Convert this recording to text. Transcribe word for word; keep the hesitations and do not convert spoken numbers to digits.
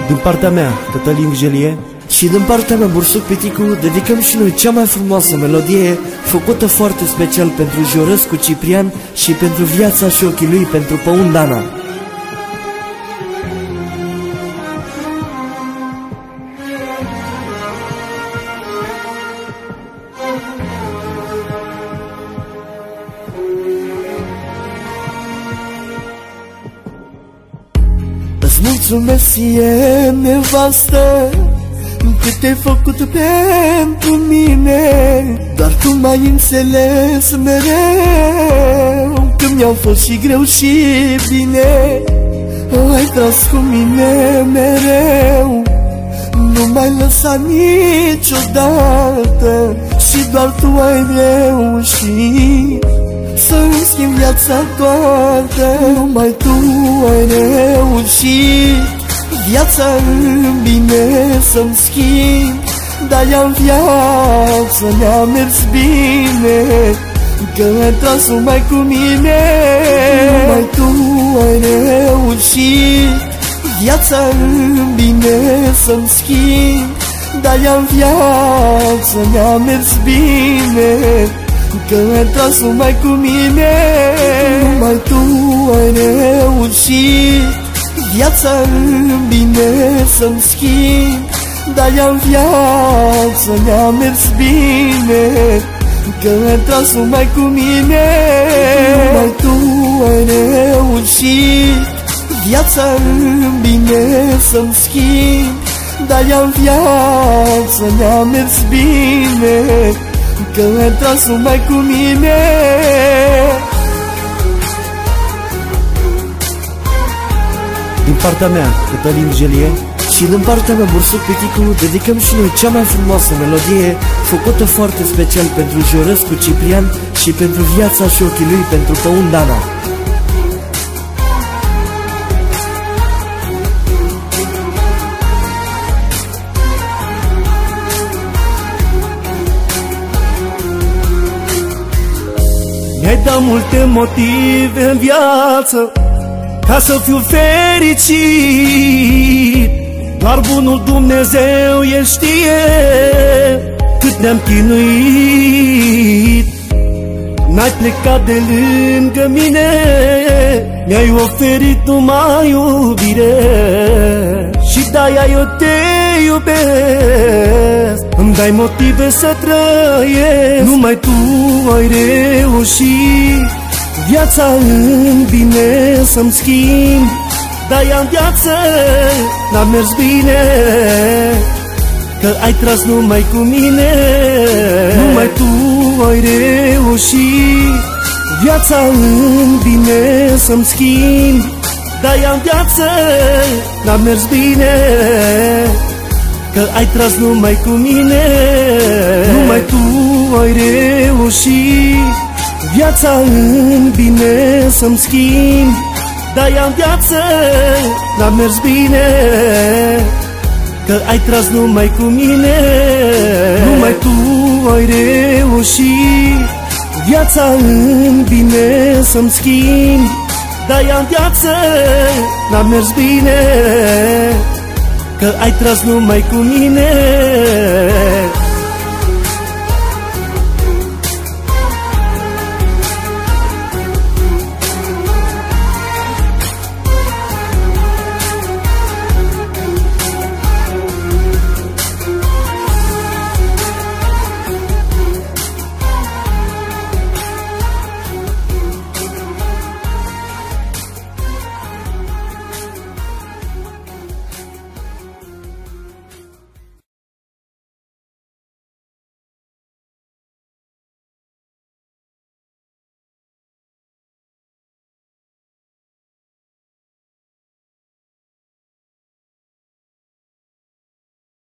Din partea mea, Cătălin Vigelie, și din partea mea, Bursuc Piticu, dedicăm și noi cea mai frumoasă melodie, făcută foarte special pentru Jorescu Ciprian și pentru viața și ochii lui, pentru Păun Dana. Îți mulțumesc ție, nevastă, cât te-ai făcut pentru mine. Doar tu m-ai înțeles mereu, când mi-au fost și greu și bine. Ai tras cu mine mereu, nu m-ai lăsat niciodată, și doar tu ai reușit să-mi schimbi viața toată. Numai tu ai reușit viața în bine să-mi schimbi, dar ea în viață mi-a mers bine, că ai tras numai cu mine. Numai tu ai reușit viața în bine să-mi schimbi, dar ea în viață mi-a mers bine, că ai tras numai cu mine. Numai tu ai reușit viața în bine să-mi schimbi, dar ea în viață mi-a mers bine, că ai tras numai cu mine. Numai tu ai reușit viața în bine să-mi schimbi, dar ea în viață mi-a mers bine, că ai tras numai cu mine. Din partea mea, Cătălin Vigelie, și din partea mea, Bursuc Piticu, dedicăm și noi cea mai frumoasă melodie, făcută foarte special pentru Jorescu Ciprian și pentru viața și ochii lui, pentru Păun Dana. Mi-ai dat multe motive în viață ca să fiu fericit, doar bunul Dumnezeu El știe cât ne-am chinuit. N-ai plecat de lângă mine, mi-ai oferit numai iubire, și de-aia eu te iubesc, îmi dai motive să trăiesc. Numai tu ai reușit viața în bine să-mi schimbi, dar ea în viață n-a mers bine, că ai tras numai cu mine. Numai tu ai reușit viața în bine să-mi schimbi, dar ea în viață n-a mers bine, că ai tras numai cu mine. Numai tu ai reușit viața în bine să-mi schimbi, dar ea în viață n-a mers bine, că ai tras numai cu mine. Numai tu ai reușit viața în bine să-mi schimbi, dar ea în viață n-a mers bine, că ai tras numai cu mine.